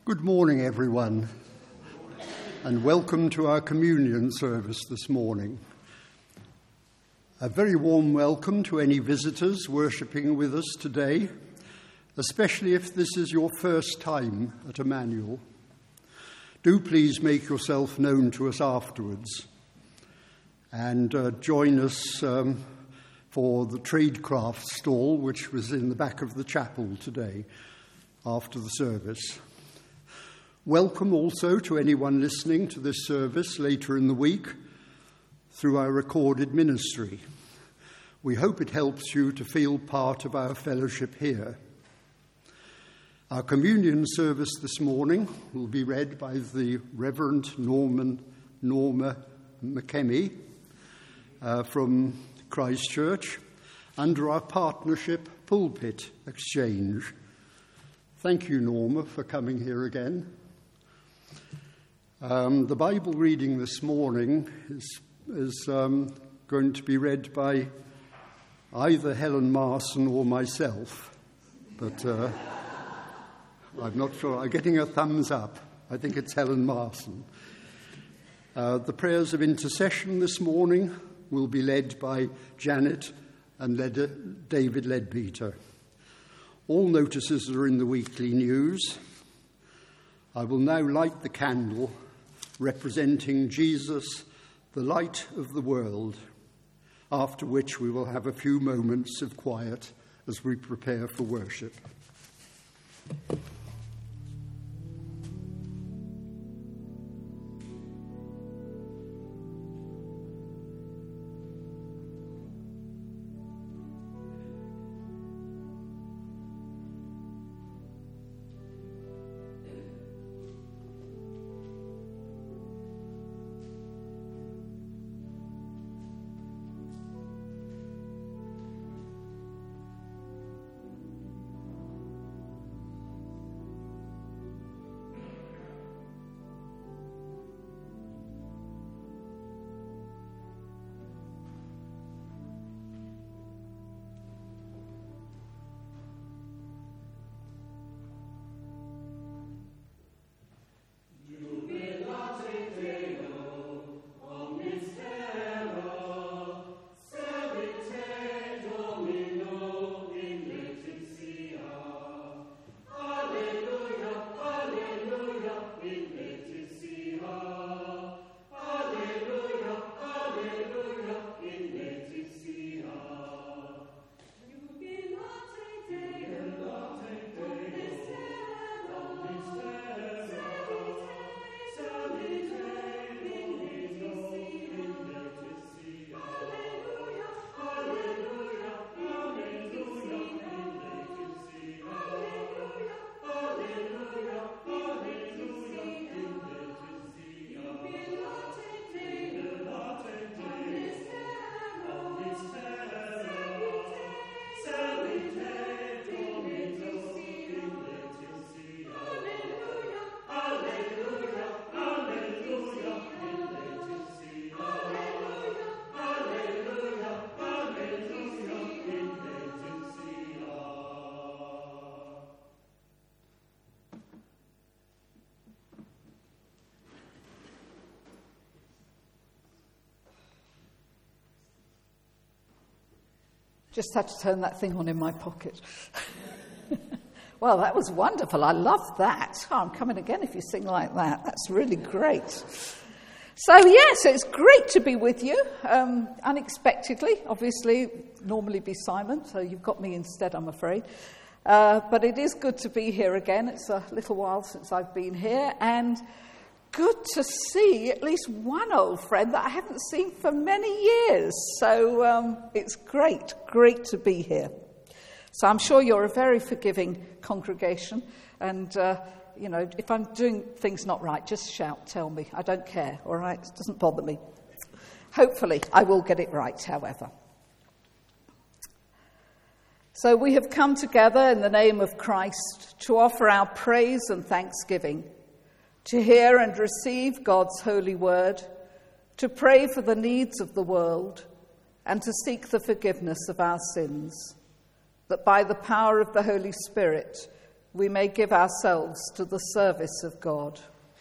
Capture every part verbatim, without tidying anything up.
Good morning, everyone, and welcome to our communion service this morning. A very warm welcome to any visitors worshipping with us today, especially if this is your first time at Emmanuel. Do please make yourself known to us afterwards and uh, join us um, for the tradecraft stall, which was in the back of the chapel today after the service. Welcome also to anyone listening to this service later in the week through our recorded ministry. We hope it helps you to feel part of our fellowship here. Our communion service this morning will be read by the Reverend Norman Norma McKemmy uh, from Christchurch under our partnership Pulpit Exchange. Thank you, Norma, for coming here again. Um, the Bible reading this morning is, is um, going to be read by either Helen Marson or myself, but uh, I'm not sure. I'm getting a thumbs up. I think it's Helen Marson. Uh, the prayers of intercession this morning will be led by Janet and led, David Ledbeater. All notices are in the weekly news. I will now light the candle representing Jesus, the light of the world, after which we will have a few moments of quiet as we prepare for worship. Just had to turn that thing on in my pocket. Well, that was wonderful. I love that. Oh, I'm coming again if you sing like that. That's really great. So, yes, it's great to be with you, um, unexpectedly. Obviously, normally be Simon, so you've got me instead, I'm afraid. Uh, but it is good to be here again. It's a little while since I've been here, and good to see at least one old friend that I haven't seen for many years. So um, it's great, great to be here. So I'm sure you're a very forgiving congregation. And, uh, you know, if I'm doing things not right, just shout, tell me. I don't care, all right? It doesn't bother me. Hopefully I will get it right, however. So we have come together in the name of Christ to offer our praise and thanksgiving, to hear and receive God's holy word, to pray for the needs of the world, and to seek the forgiveness of our sins, that by the power of the Holy Spirit we may give ourselves to the service of God.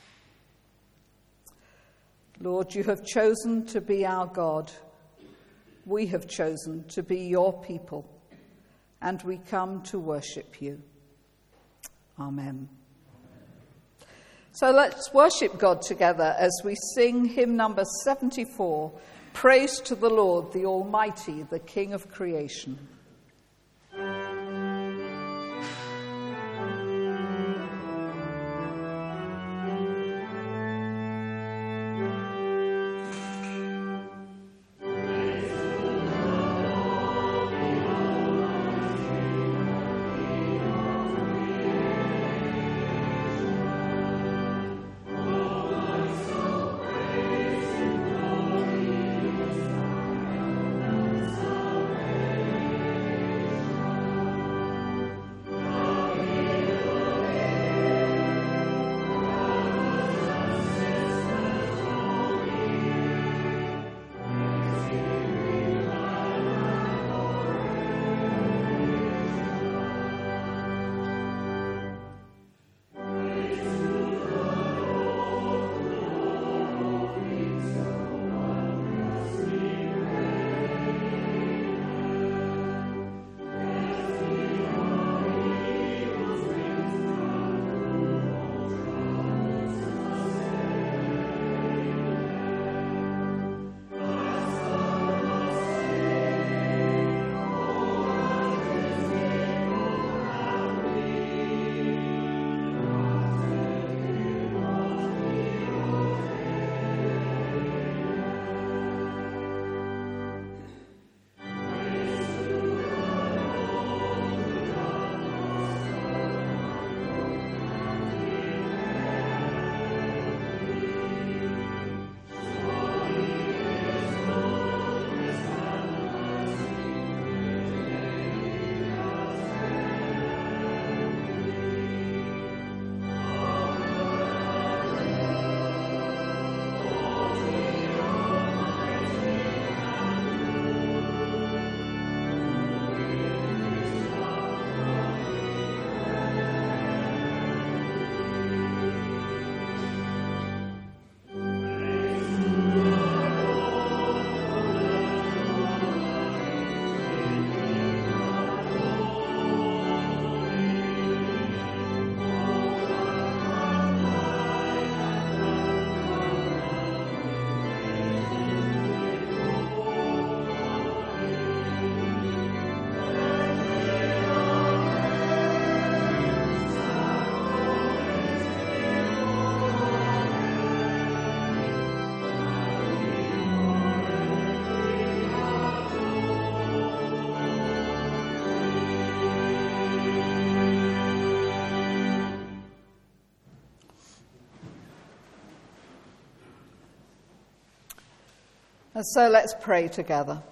Lord, you have chosen to be our God. We have chosen to be your people, and we come to worship you. Amen. So let's worship God together as we sing hymn number seventy-four, Praise to the Lord, the Almighty, the King of creation. And so let's pray together.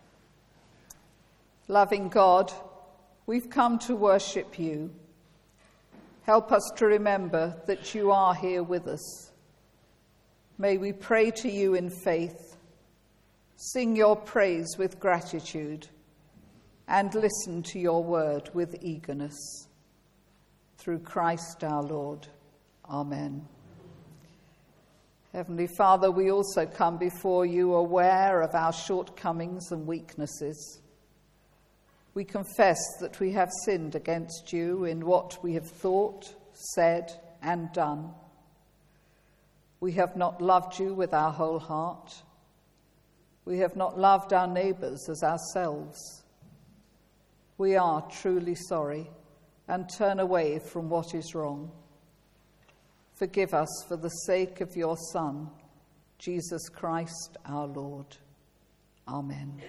Loving God, we've come to worship you. Help us to remember that you are here with us. May we pray to you in faith, sing your praise with gratitude, and listen to your word with eagerness. Through Christ our Lord. Amen. Heavenly Father, we also come before you aware of our shortcomings and weaknesses. We confess that we have sinned against you in what we have thought, said, and done. We have not loved you with our whole heart. We have not loved our neighbours as ourselves. We are truly sorry and turn away from what is wrong. Forgive us for the sake of your Son, Jesus Christ our Lord. Amen.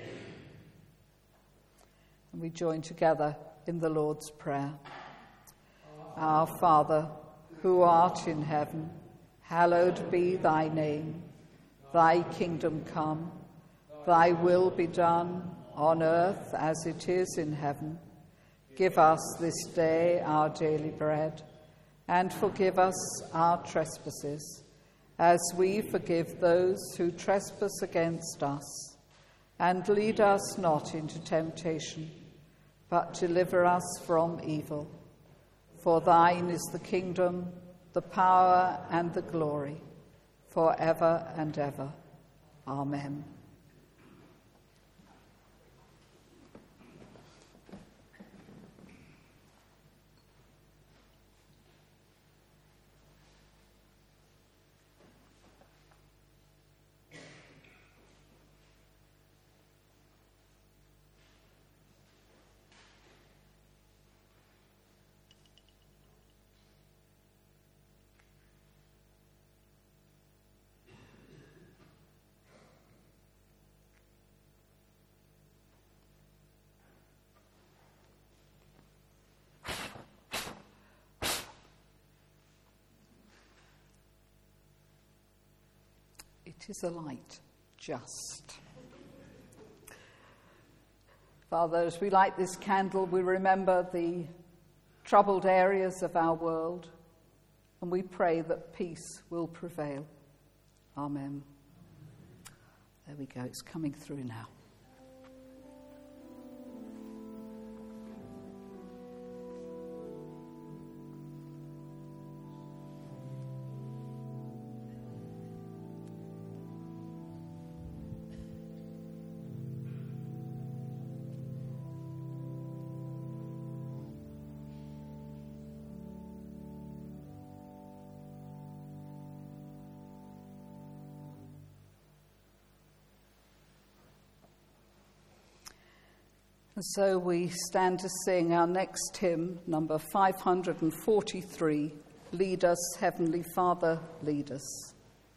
And we join together in the Lord's Prayer. Our Father, who art in heaven, hallowed be thy name. Thy kingdom come, thy will be done on earth as it is in heaven. Give us this day our daily bread, and forgive us our trespasses, as we forgive those who trespass against us. And lead us not into temptation, but deliver us from evil. For thine is the kingdom, the power, and the glory, forever and ever. Amen. It is a light, just. Father, as we light this candle, we remember the troubled areas of our world, and we pray that peace will prevail. Amen. There we go, it's coming through now. And so we stand to sing our next hymn, number five hundred forty-three, Lead Us, Heavenly Father, Lead Us.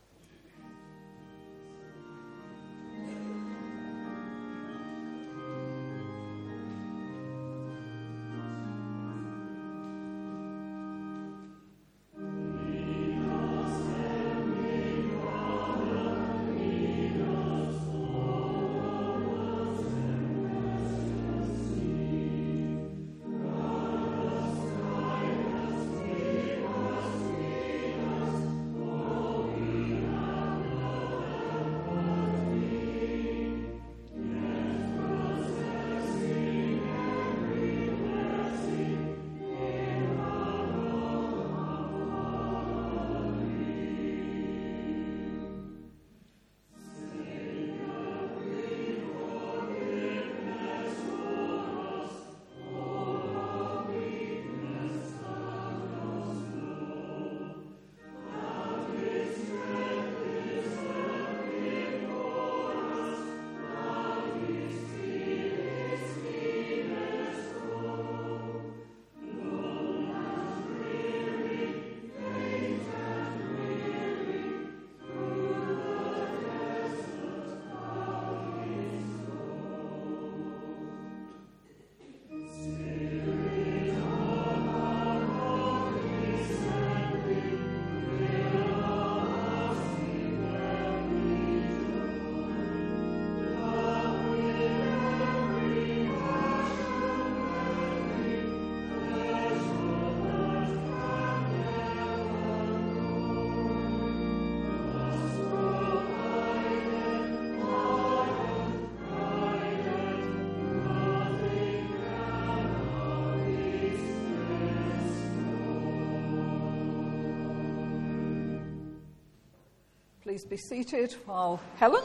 Please be seated while Helen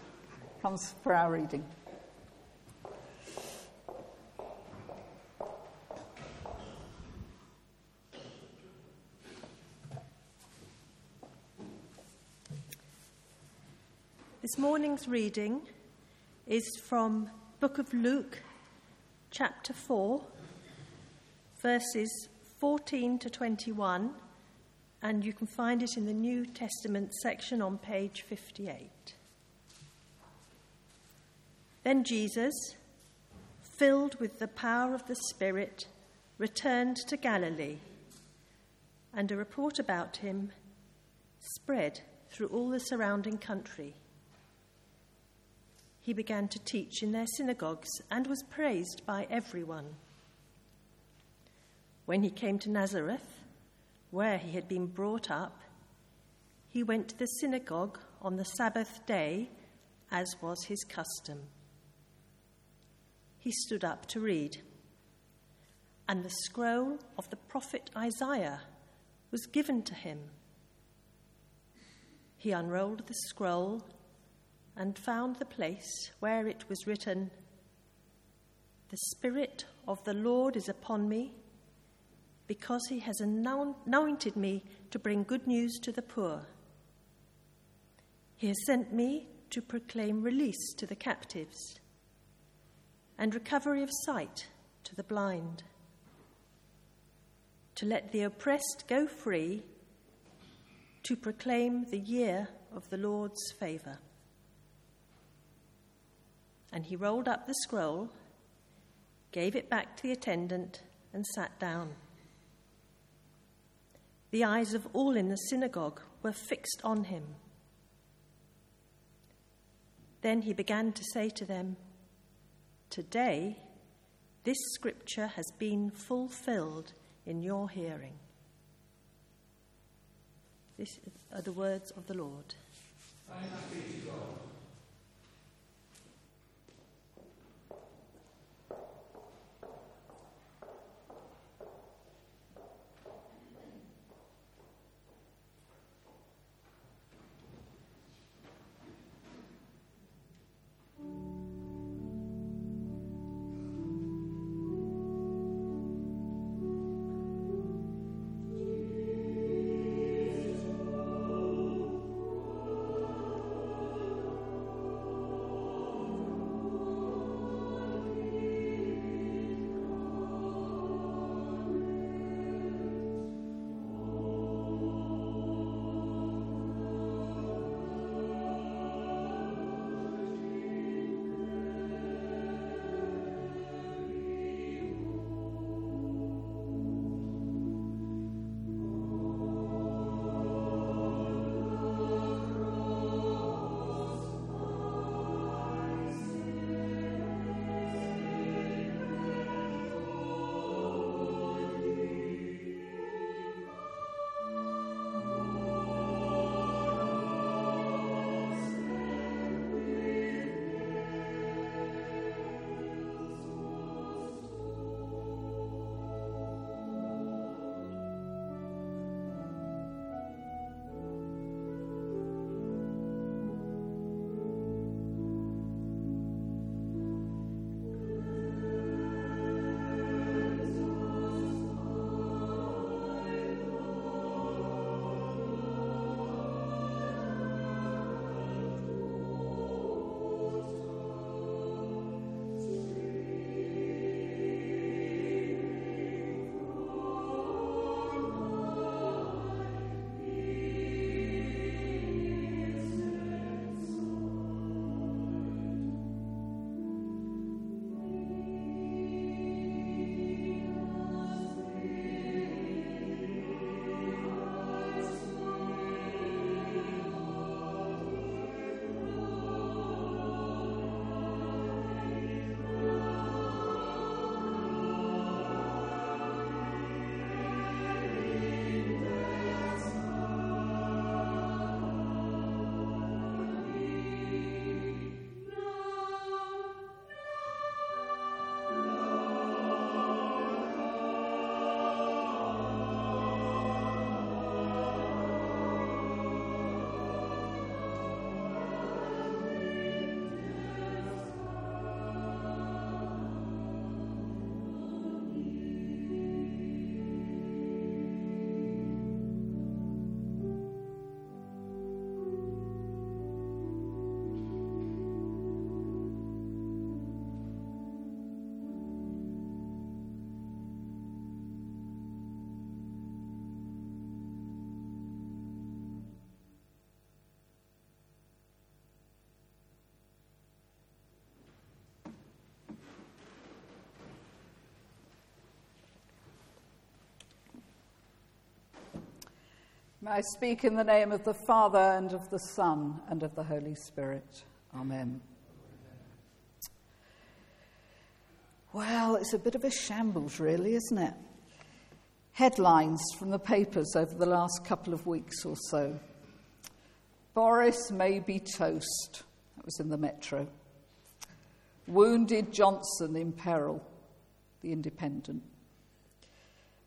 comes for our reading. This morning's reading is from Book of Luke, chapter four, verses fourteen to twenty-one, and you can find it in the New Testament section on page fifty-eight. Then Jesus, filled with the power of the Spirit, returned to Galilee, and a report about him spread through all the surrounding country. He began to teach in their synagogues and was praised by everyone. When he came to Nazareth, where he had been brought up, he went to the synagogue on the Sabbath day, as was his custom. He stood up to read. and the scroll of the prophet Isaiah was given to him. He unrolled the scroll and found the place where it was written, "The Spirit of the Lord is upon me, because he has anointed me to bring good news to the poor. He has sent me to proclaim release to the captives and recovery of sight to the blind, to let the oppressed go free, to proclaim the year of the Lord's favour." And he rolled up the scroll, gave it back to the attendant, and sat down. The eyes of all in the synagogue were fixed on him. Then he began to say to them, "Today, this scripture has been fulfilled in your hearing." These are the words of the Lord. Thanks be to God. May I speak in the name of the Father, and of the Son, and of the Holy Spirit. Amen. Well, it's a bit of a shambles, really, isn't it? Headlines from the papers over the last couple of weeks or so. Boris may be toast. That was in the Metro. Wounded Johnson in peril. The Independent.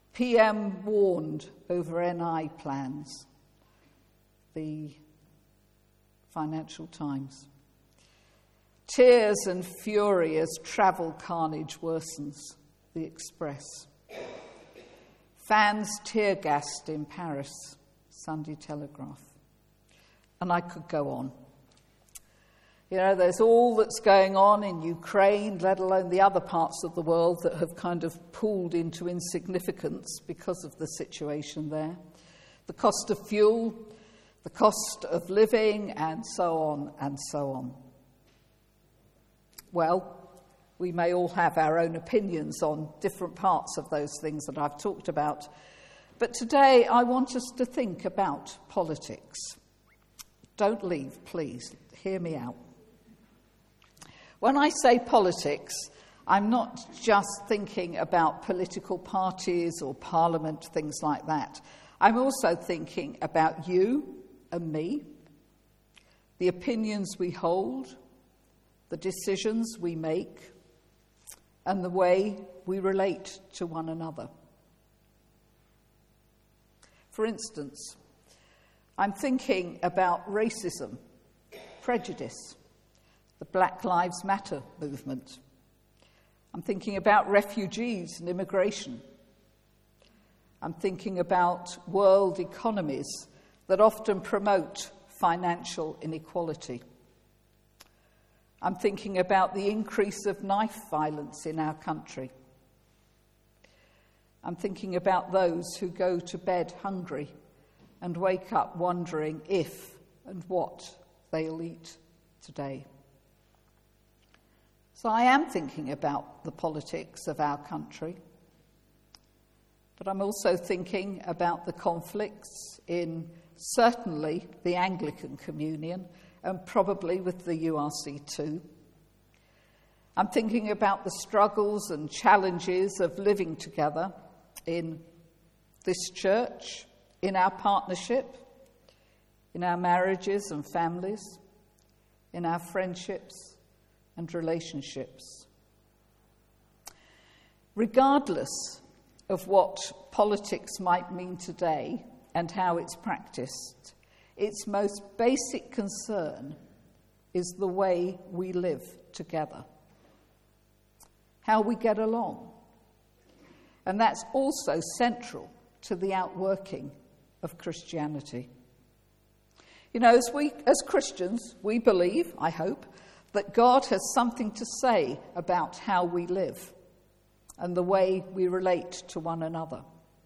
P M warned over N I plans. The Financial Times. Tears and fury as travel carnage worsens. The Express. Fans tear-gassed in Paris. Sunday Telegraph. And I could go on. You know, there's all that's going on in Ukraine, let alone the other parts of the world that have kind of pooled into insignificance because of the situation there. The cost of fuel, the cost of living, and so on and so on. Well, we may all have our own opinions on different parts of those things that I've talked about, but today I want us to think about politics. Don't leave, please. Hear me out. When I say politics, I'm not just thinking about political parties or parliament, things like that. I'm also thinking about you and me, the opinions we hold, the decisions we make, and the way we relate to one another. For instance, I'm thinking about racism, prejudice, the Black Lives Matter movement. I'm thinking about refugees and immigration. I'm thinking about world economies that often promote financial inequality. I'm thinking about the increase of knife violence in our country. I'm thinking about those who go to bed hungry and wake up wondering if and what they'll eat today. So I am thinking about the politics of our country, but I'm also thinking about the conflicts in certainly the Anglican Communion and probably with the U R C too. I'm thinking about the struggles and challenges of living together in this church, in our partnership, in our marriages and families, in our friendships and relationships. Regardless of what politics might mean today and how it's practiced, its most basic concern is the way we live together, how we get along. And that's also central to the outworking of Christianity. You know, as we, as Christians, we believe, I hope, that God has something to say about how we live and the way we relate to one another.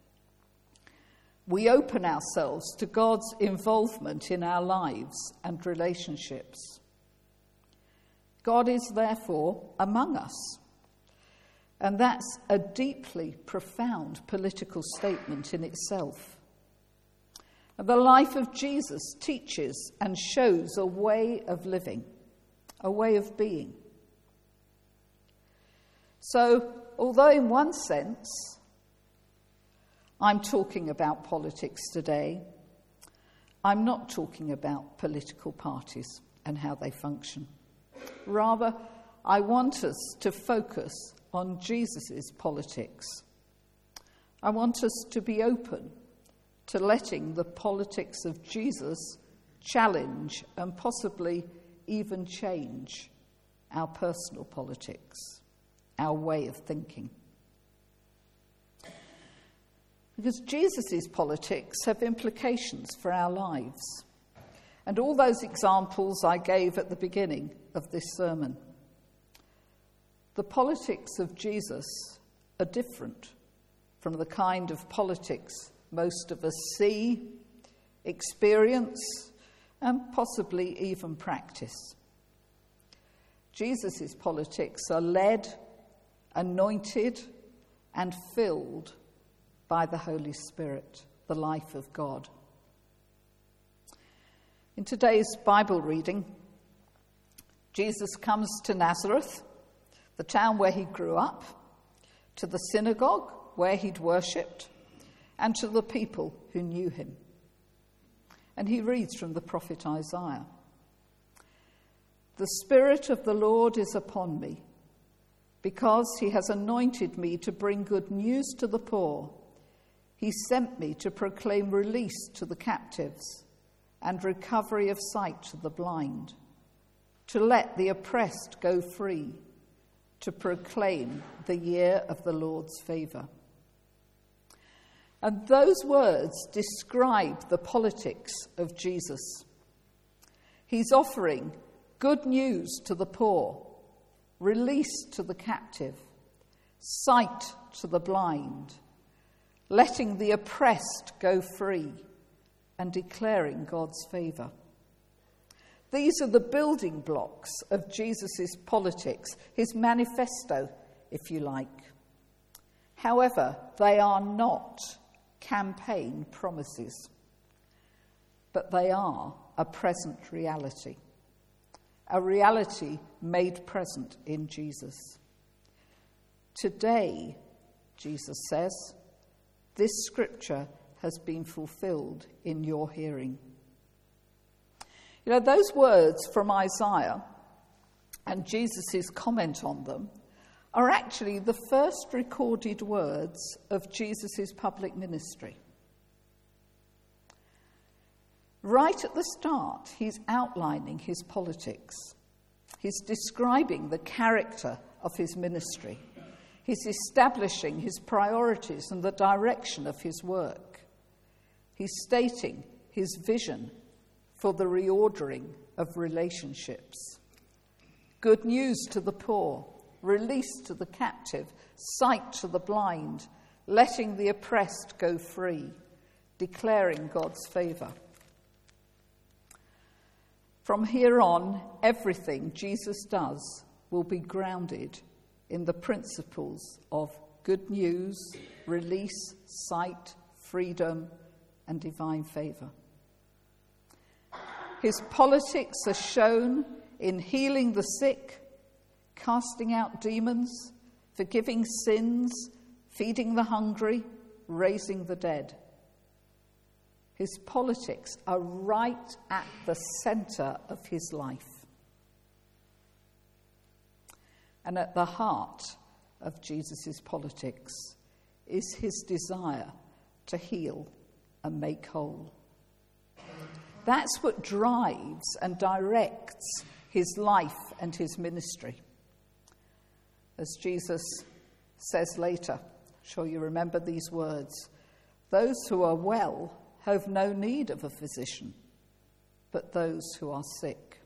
We open ourselves to God's involvement in our lives and relationships. God is therefore among us. And that's a deeply profound political statement in itself. The life of Jesus teaches and shows a way of living, a way of being. So, although in one sense I'm talking about politics today, I'm not talking about political parties and how they function. Rather, I want us to focus on Jesus' politics. I want us to be open to letting the politics of Jesus challenge and possibly even change our personal politics, our way of thinking. Because Jesus' politics have implications for our lives. And all those examples I gave at the beginning of this sermon. The politics of Jesus are different from the kind of politics most of us see, experience, and possibly even practice. Jesus' politics are led, anointed, and filled by the Holy Spirit, the life of God. In today's Bible reading, Jesus comes to Nazareth, the town where he grew up, to the synagogue where he'd worshipped, and to the people who knew him. And he reads from the prophet Isaiah. "The Spirit of the Lord is upon me, because he has anointed me to bring good news to the poor. He sent me to proclaim release to the captives and recovery of sight to the blind, to let the oppressed go free, to proclaim the year of the Lord's favour. And those words describe the politics of Jesus. He's offering good news to the poor, release to the captive, sight to the blind, letting the oppressed go free, and declaring God's favour. These are the building blocks of Jesus' politics, his manifesto, if you like. However, they are not campaign promises, but they are a present reality, a reality made present in Jesus. Today, Jesus says, this scripture has been fulfilled in your hearing. You know, those words from Isaiah and Jesus' comment on them are actually the first recorded words of Jesus' public ministry. Right at the start, he's outlining his politics. He's describing the character of his ministry. He's establishing his priorities and the direction of his work. He's stating his vision for the reordering of relationships. Good news to the poor, release to the captive, sight to the blind, letting the oppressed go free, declaring God's favour. From here on, everything Jesus does will be grounded in the principles of good news, release, sight, freedom, and divine favour. His politics are shown in healing the sick, casting out demons, forgiving sins, feeding the hungry, raising the dead. His politics are right at the centre of his life. And at the heart of Jesus' politics is his desire to heal and make whole. That's what drives and directs his life and his ministry. As Jesus says later, I'm sure you remember these words, those who are well have no need of a physician, but those who are sick.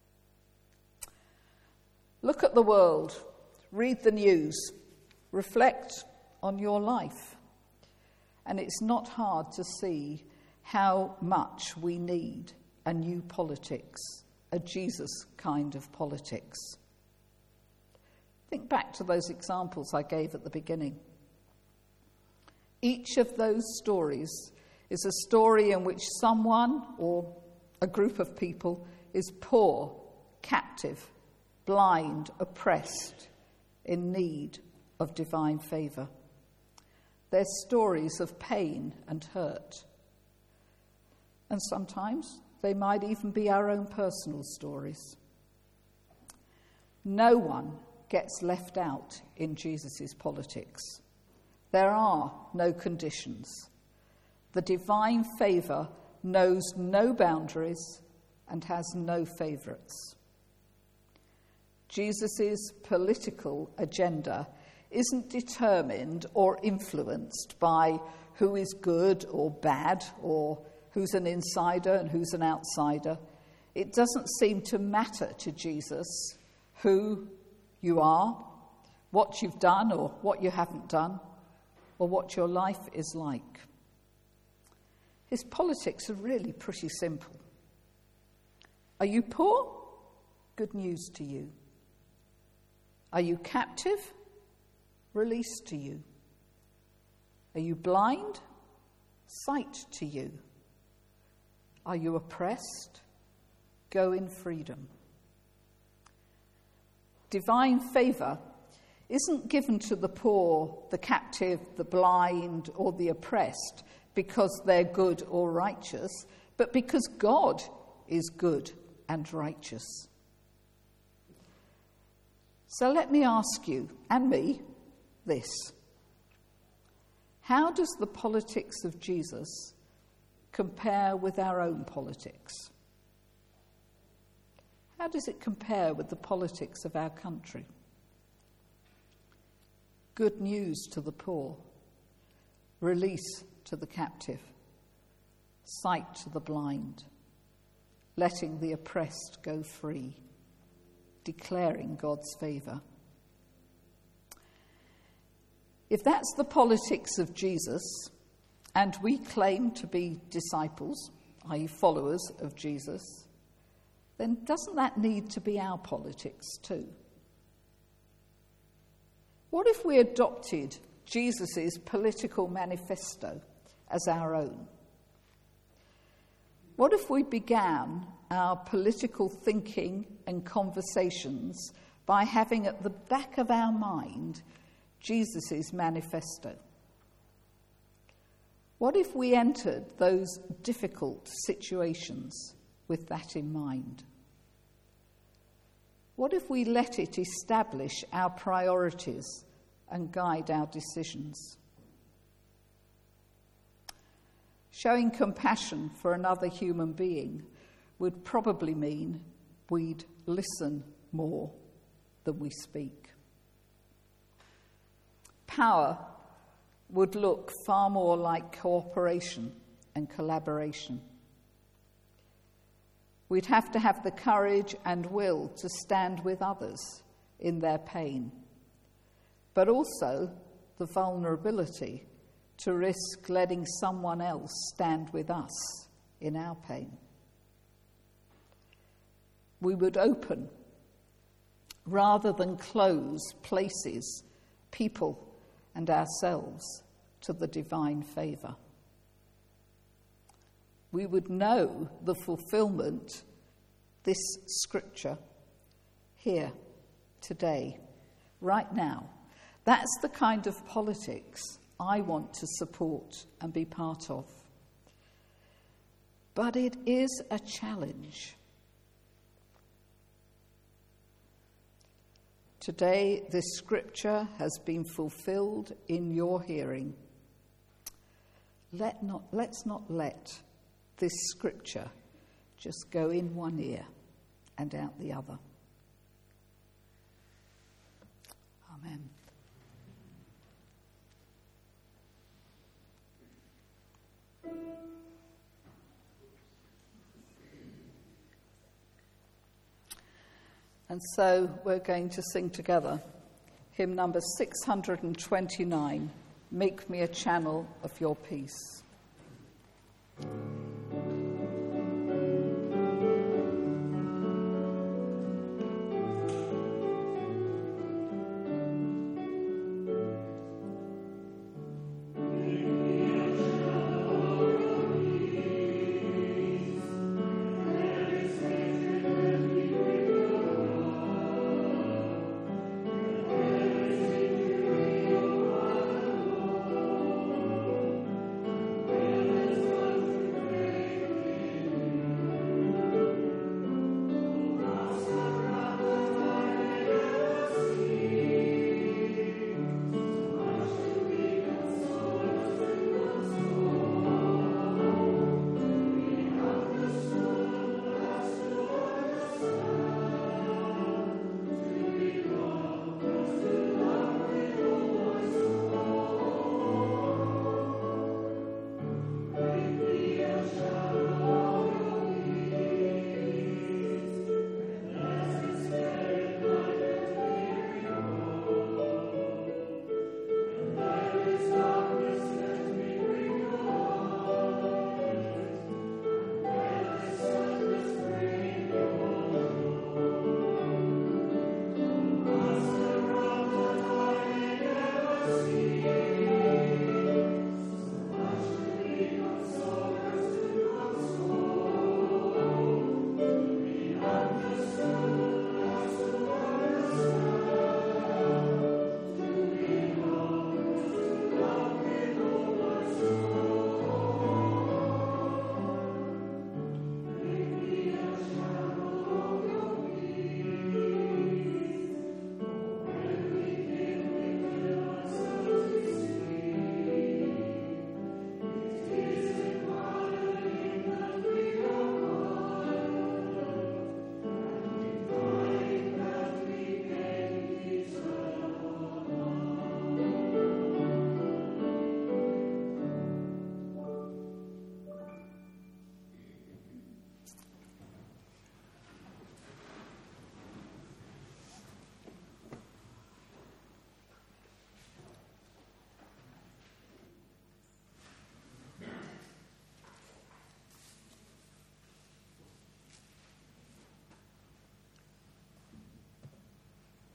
Look at the world, read the news, reflect on your life, and it's not hard to see how much we need a new politics, a Jesus kind of politics. Think back to those examples I gave at the beginning. Each of those stories is a story in which someone or a group of people is poor, captive, blind, oppressed, in need of divine favour. They're stories of pain and hurt. And sometimes they might even be our own personal stories. No one gets left out in Jesus' politics. There are no conditions. The divine favour knows no boundaries and has no favourites. Jesus' political agenda isn't determined or influenced by who is good or bad or who's an insider and who's an outsider. It doesn't seem to matter to Jesus who you are, what you've done or what you haven't done, or what your life is like. His politics are really pretty simple. Are you poor? Good news to you. Are you captive? Release to you. Are you blind? Sight to you. Are you oppressed? Go in freedom. Divine favour isn't given to the poor, the captive, the blind, or the oppressed because they're good or righteous, but because God is good and righteous. So let me ask you, and me, this. How does the politics of Jesus compare with our own politics? How does it compare with the politics of our country? Good news to the poor, release to the captive, sight to the blind, letting the oppressed go free, declaring God's favour. If that's the politics of Jesus, and we claim to be disciples, that is followers of Jesus, then doesn't that need to be our politics too? What if we adopted Jesus' political manifesto as our own? What if we began our political thinking and conversations by having at the back of our mind Jesus' manifesto? What if we entered those difficult situations with that in mind? What if we let it establish our priorities and guide our decisions? Showing compassion for another human being would probably mean we'd listen more than we speak. Power would look far more like cooperation and collaboration. We'd have to have the courage and will to stand with others in their pain, but also the vulnerability to risk letting someone else stand with us in our pain. We would open rather than close places, people, and ourselves to the divine favour. We would know the fulfilment, this scripture, here, today, right now. That's the kind of politics I want to support and be part of. But it is a challenge. Today, this scripture has been fulfilled in your hearing. Let not, let's not let this scripture just go in one ear and out the other. Amen. And so we're going to sing together hymn number six hundred twenty-nine, Make Me a Channel of Your Peace.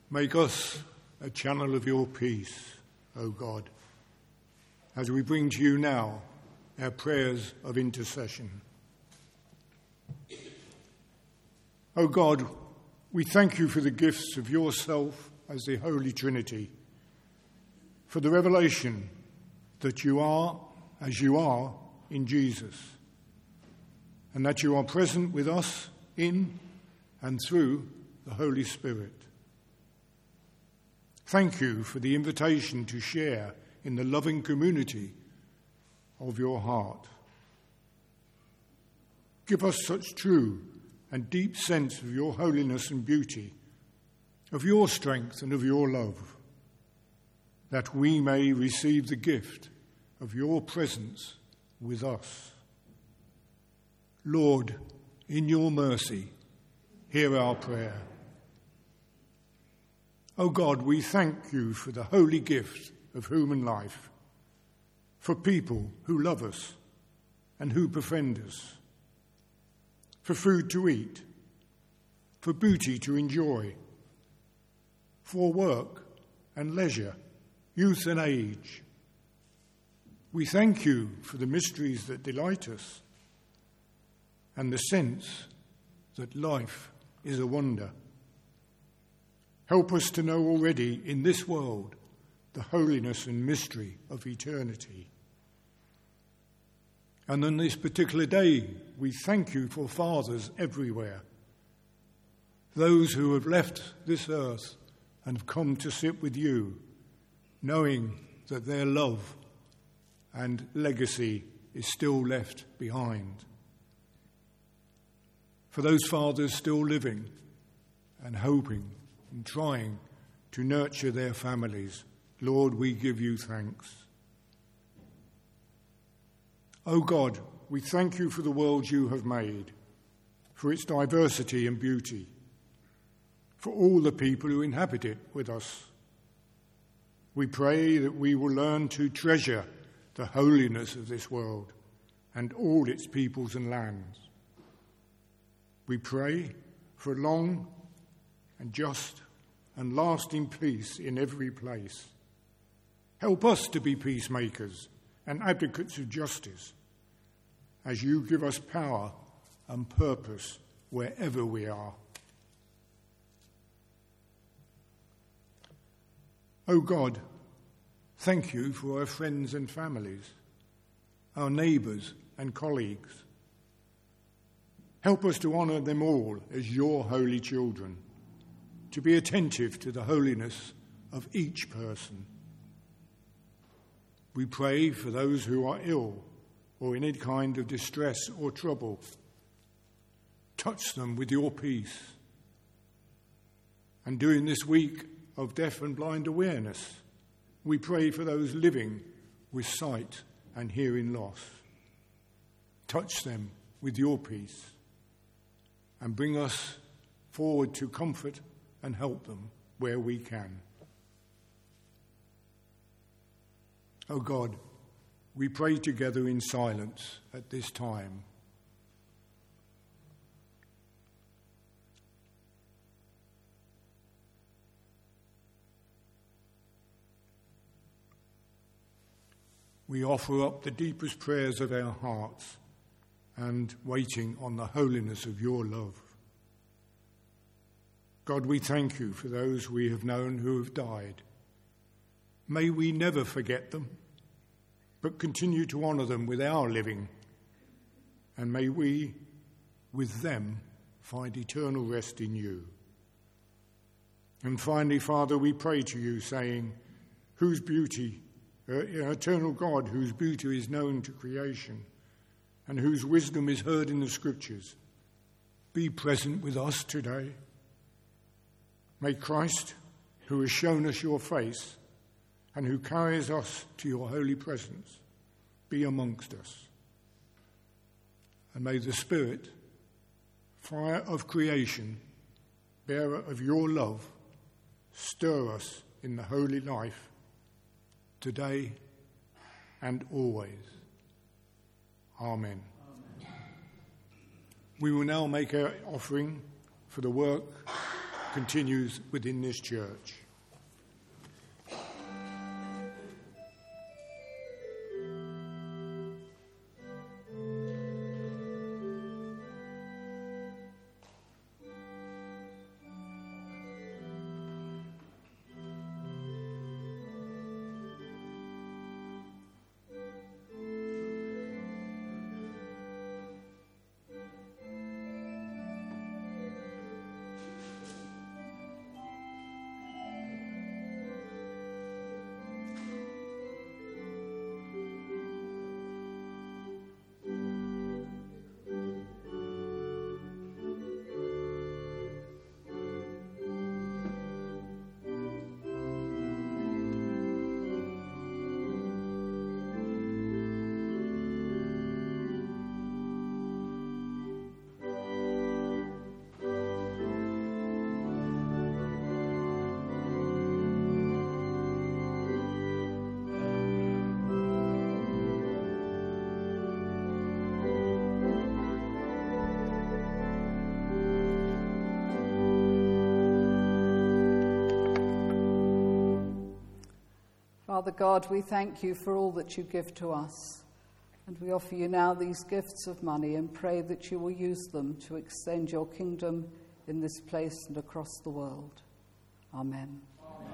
Make us a channel of your peace, O God, as we bring to you now our prayers of intercession. O God, we thank you for the gifts of yourself as the Holy Trinity, for the revelation that you are as you are in Jesus, and that you are present with us in and through the Holy Spirit. Thank you for the invitation to share in the loving community of your heart. Give us such true and deep sense of your holiness and beauty, of your strength and of your love, that we may receive the gift of your presence with us. Lord, in your mercy, hear our prayer. O God, we thank you for the holy gift of human life, for people who love us and who befriend us, for food to eat, for beauty to enjoy, for work and leisure, youth and age. We thank you for the mysteries that delight us and the sense that life is a wonder. Help us to know already in this world the holiness and mystery of eternity. And on this particular day, we thank you for fathers everywhere, those who have left this earth and have come to sit with you, knowing that their love and legacy is still left behind. For those fathers still living and hoping and trying to nurture their families, Lord, we give you thanks. O God, we thank you for the world you have made, for its diversity and beauty, for all the people who inhabit it with us. We pray that we will learn to treasure the holiness of this world and all its peoples and lands. We pray for long and just and lasting peace in every place. Help us to be peacemakers and advocates of justice, as you give us power and purpose wherever we are. O God, thank you for our friends and families, our neighbours and colleagues. Help us to honour them all as your holy children, to be attentive to the holiness of each person. We pray for those who are ill or in any kind of distress or trouble. Touch them with your peace. And during this week of deaf and blind awareness, we pray for those living with sight and hearing loss. Touch them with your peace and bring us forward to comfort and help them where we can. O God, we pray together in silence at this time. We offer up the deepest prayers of our hearts and waiting on the holiness of your love. God, we thank you for those we have known who have died. May we never forget them, but continue to honour them with our living. And may we, with them, find eternal rest in you. And finally, Father, we pray to you, saying, whose beauty, uh, eternal God, whose beauty is known to creation, and whose wisdom is heard in the Scriptures, be present with us today. May Christ, who has shown us your face and who carries us to your holy presence, be amongst us. And may the Spirit, fire of creation, bearer of your love, stir us in the holy life today and always. Amen. Amen. We will now make our offering for the work continues within this church. Father God, we thank you for all that you give to us, and we offer you now these gifts of money and pray that you will use them to extend your kingdom in this place and across the world. Amen. Amen.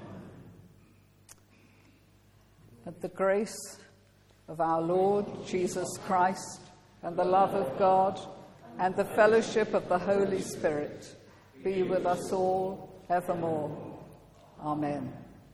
And the grace of our Lord Jesus Christ and the love of God and the fellowship of the Holy Spirit be with us all evermore. Amen.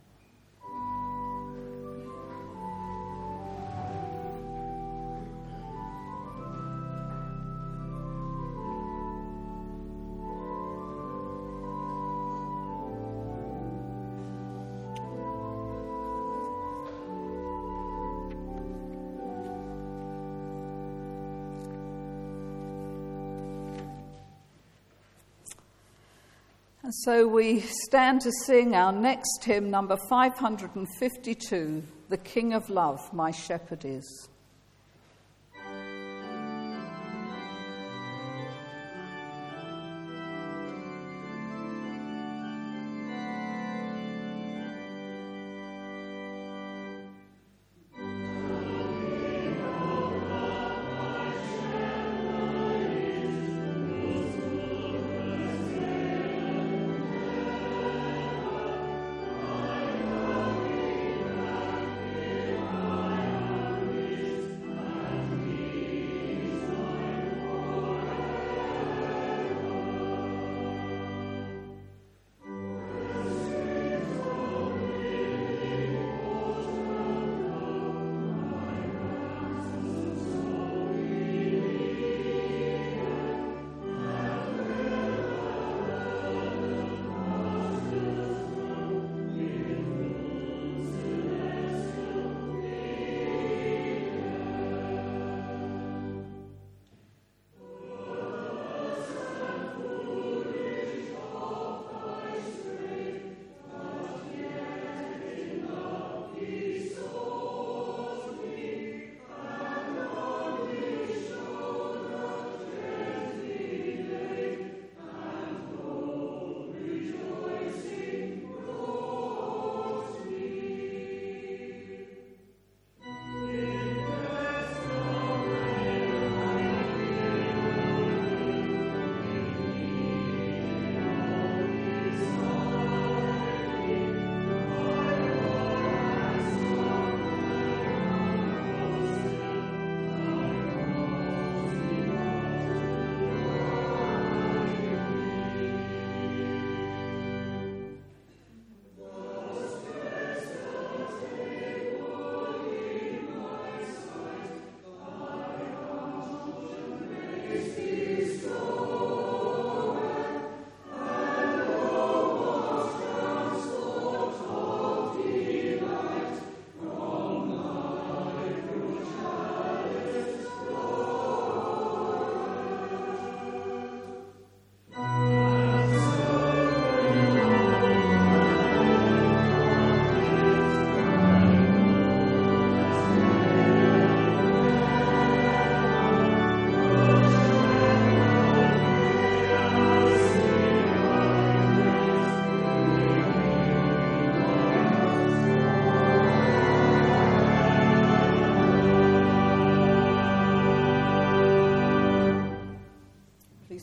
And so we stand to sing our next hymn, number five hundred fifty-two, The King of Love, My Shepherd Is.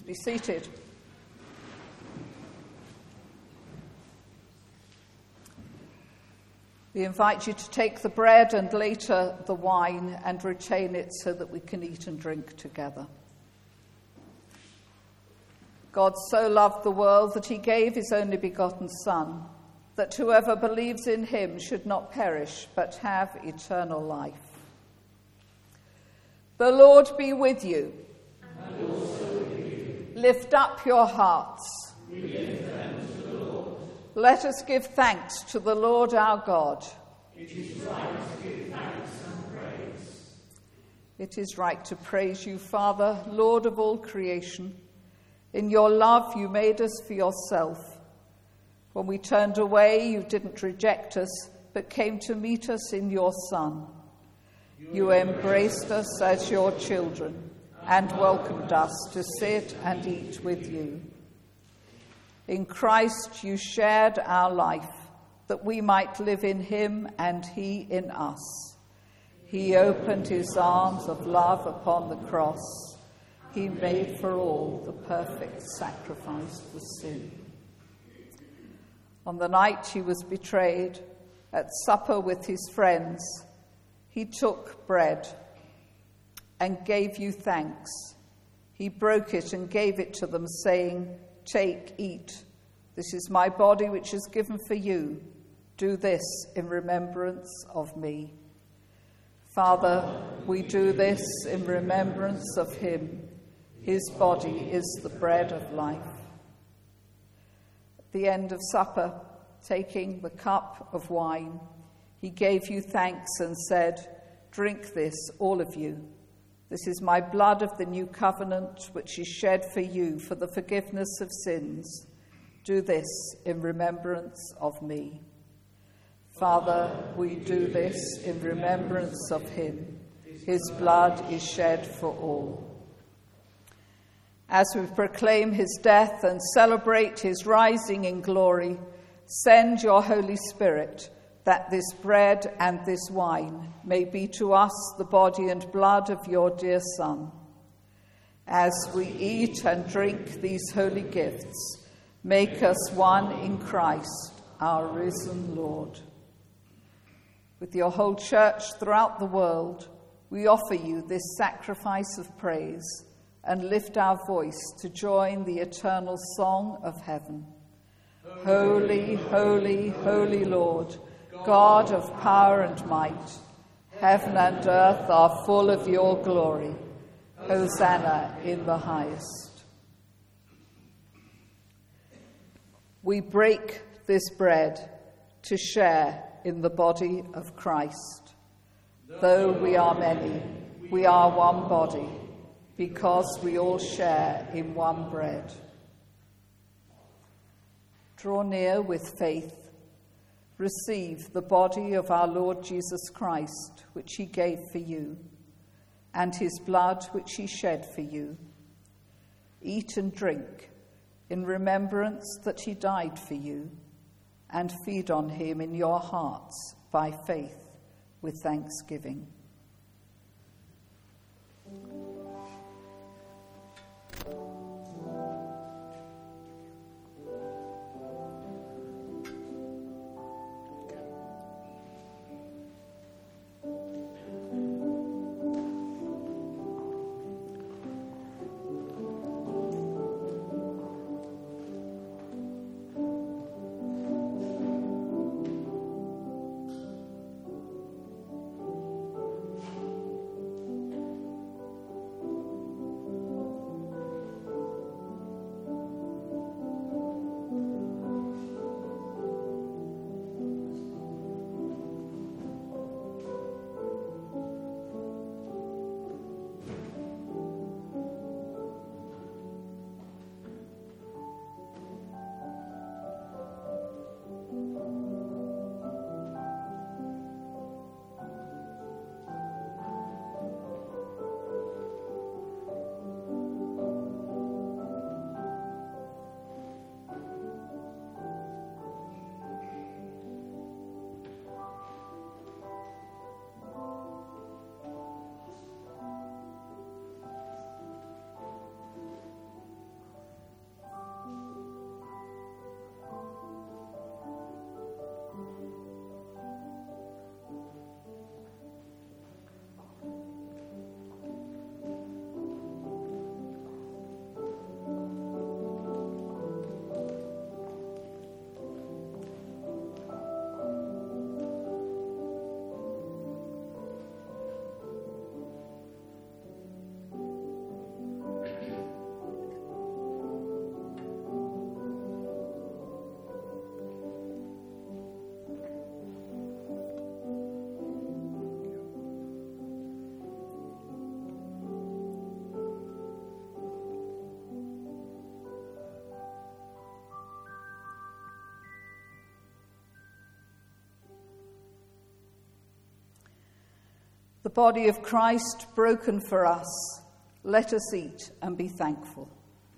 Be seated. We invite you to take the bread and later the wine and retain it so that we can eat and drink together. God so loved the world that he gave his only begotten Son, that whoever believes in him should not perish but have eternal life. The Lord be with you. And also with you. Lift up your hearts. We lift them to the Lord. Let us give thanks to the Lord our God. It is right to give thanks and praise. It is right to praise you, Father, Lord of all creation. In your love you made us for yourself. When we turned away, you didn't reject us, but came to meet us in your Son. You embraced us as your children and welcomed us to sit and eat with you. In Christ you shared our life, that we might live in him and he in us. He opened his arms of love upon the cross. He made for all the perfect sacrifice for sin. On the night he was betrayed, at supper with his friends, he took bread and gave you thanks. He broke it and gave it to them, saying, "Take, eat. This is my body which is given for you. Do this in remembrance of me." Father, we do this in remembrance of him. His body is the bread of life. At the end of supper, taking the cup of wine, he gave you thanks and said, "Drink this, all of you. This is my blood of the new covenant, which is shed for you for the forgiveness of sins. Do this in remembrance of me." Father, we do this in remembrance of him. His blood is shed for all. As we proclaim his death and celebrate his rising in glory, send your Holy Spirit, that this bread and this wine may be to us the body and blood of your dear Son. As we eat and drink these holy gifts, make us one in Christ, our risen Lord. With your whole church throughout the world, we offer you this sacrifice of praise and lift our voice to join the eternal song of heaven. Holy, holy, holy Lord, God of power and might, heaven and earth are full of your glory. Hosanna in the highest. We break this bread to share in the body of Christ. Though we are many, we are one body, because we all share in one bread. Draw near with faith. Receive the body of our Lord Jesus Christ, which he gave for you, and his blood, which he shed for you. Eat and drink in remembrance that he died for you, and feed on him in your hearts by faith with thanksgiving. The body of Christ broken for us. Let us eat and be thankful.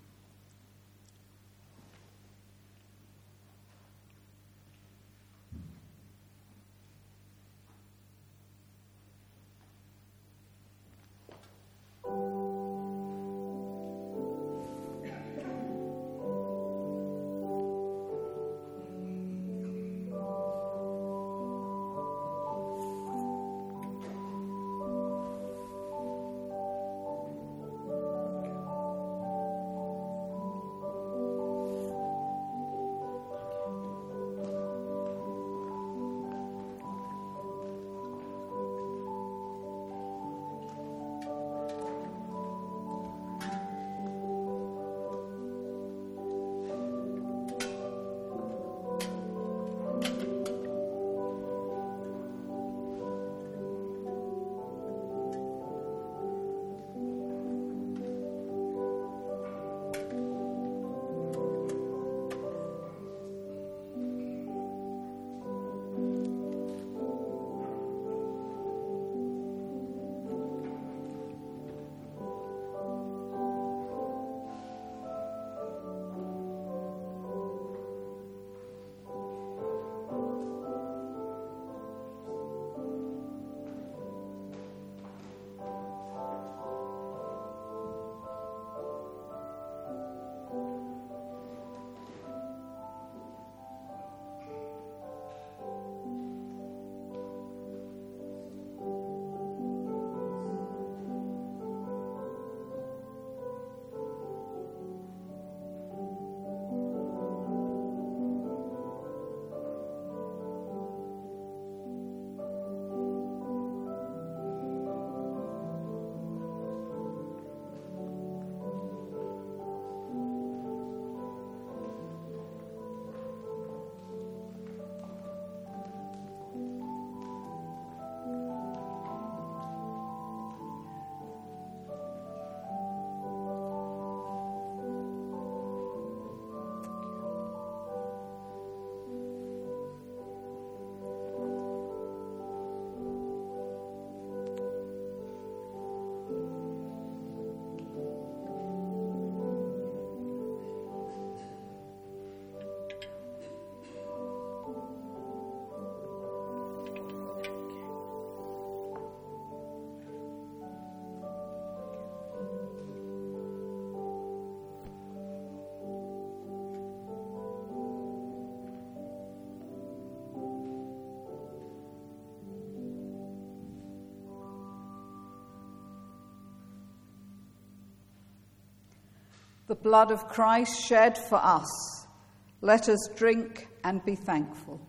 The blood of Christ shed for us. Let us drink and be thankful.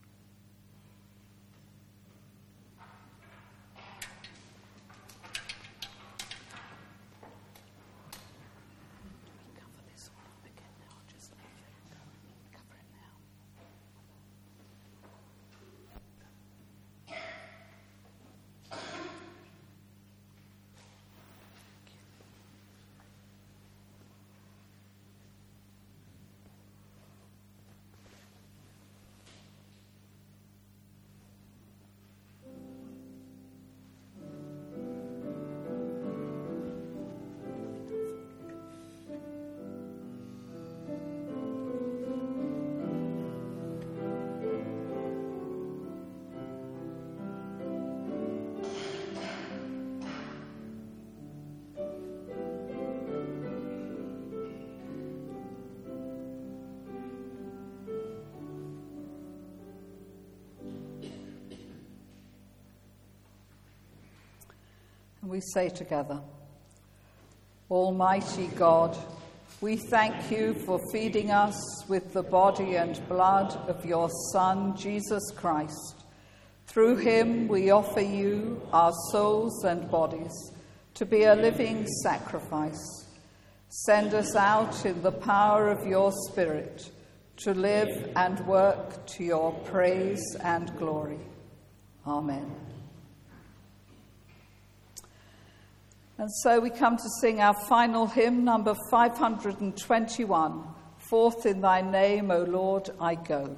And we say together, Almighty God, we thank you for feeding us with the body and blood of your Son, Jesus Christ. Through him we offer you our souls and bodies to be a living sacrifice. Send us out in the power of your Spirit to live and work to your praise and glory. Amen. And so we come to sing our final hymn, number five hundred twenty-one, Forth in thy name, O Lord, I go.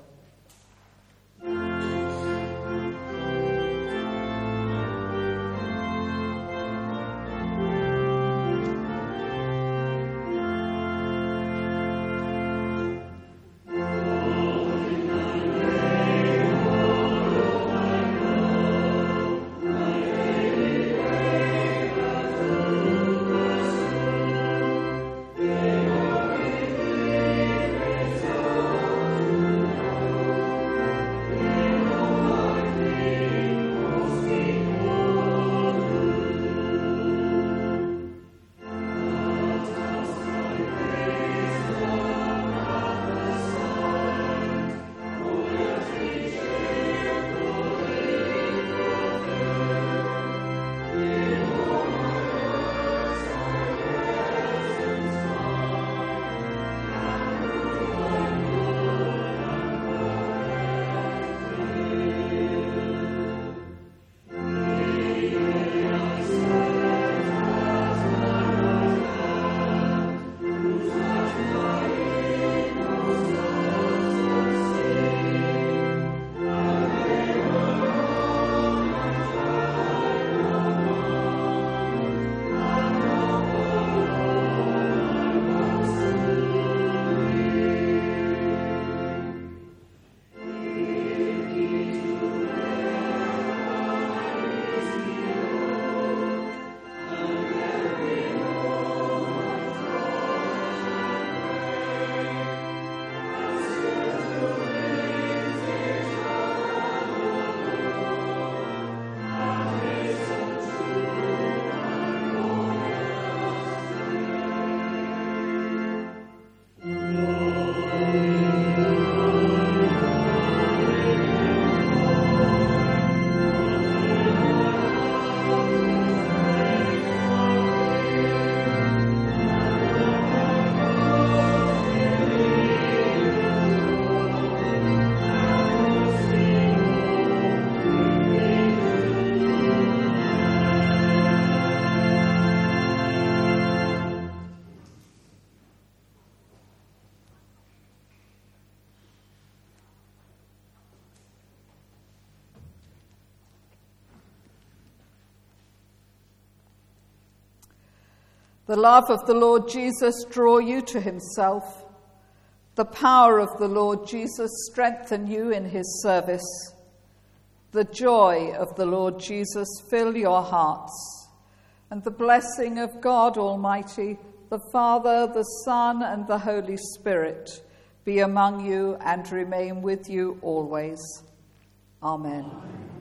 The love of the Lord Jesus draw you to himself. The power of the Lord Jesus strengthen you in his service. The joy of the Lord Jesus fill your hearts. And the blessing of God Almighty, the Father, the Son, and the Holy Spirit be among you and remain with you always. Amen. Amen.